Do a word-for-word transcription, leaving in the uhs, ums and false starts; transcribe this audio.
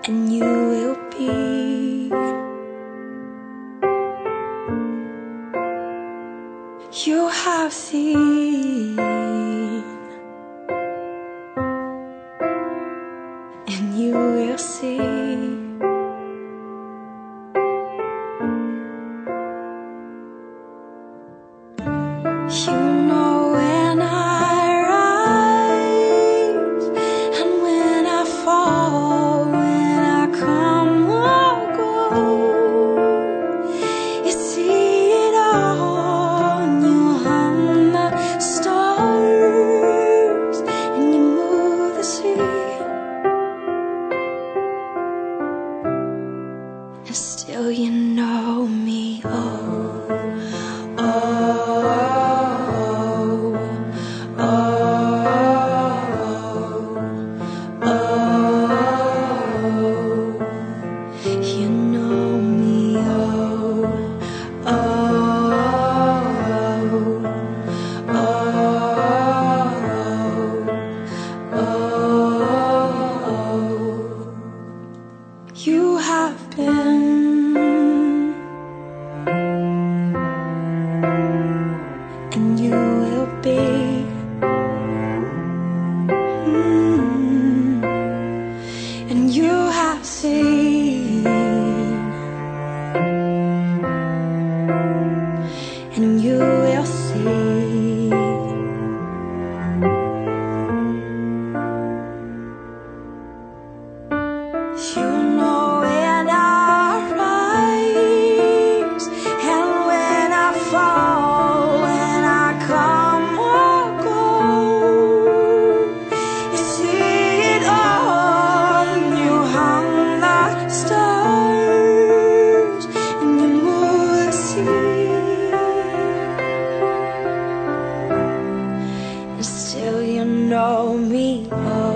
and you will be. You have seen, and you will see. You know when I rise and when I fall, when I come or go. You see it all, and you hum the stars, and you move the sea, and still you know me. Oh, oh. You have been, and you will be. Mm. And you have seen, and you will see. You know when I rise and when I fall, when I come or go. You see it all, and you hum the stars, and you move the sea, and still you know me. Oh.